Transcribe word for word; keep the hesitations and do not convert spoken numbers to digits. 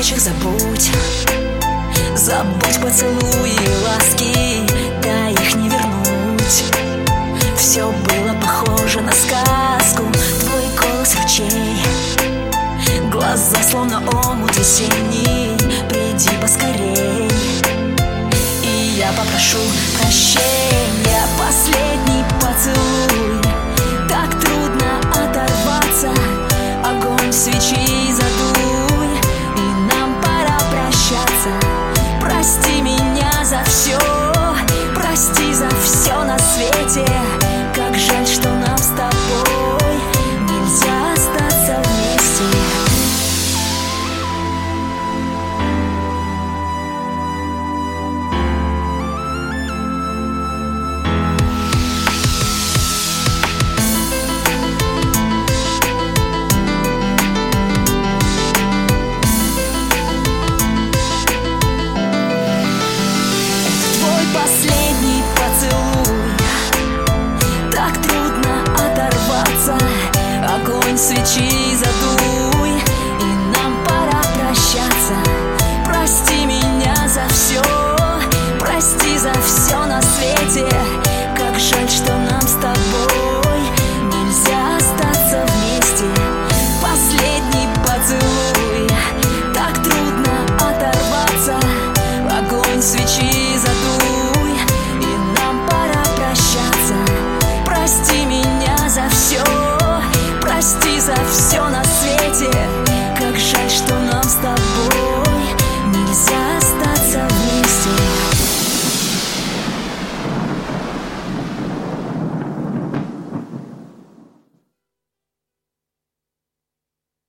вечер забудь. Забудь поцелуи и ласки, да их не вернуть. Все было похоже на сказку, твой голос ручей, глаза словно омут весенний. Приди поскорей, и я попрошу прощения. Последний поцелуй, так трудно оторваться. Огонь свечи задуй, и нам пора прощаться. Прости меня за все, прости за все на свете. Как жаль, что нам с тобой нельзя остаться вместе. Последний поцелуй, так трудно оторваться. Огонь свечи за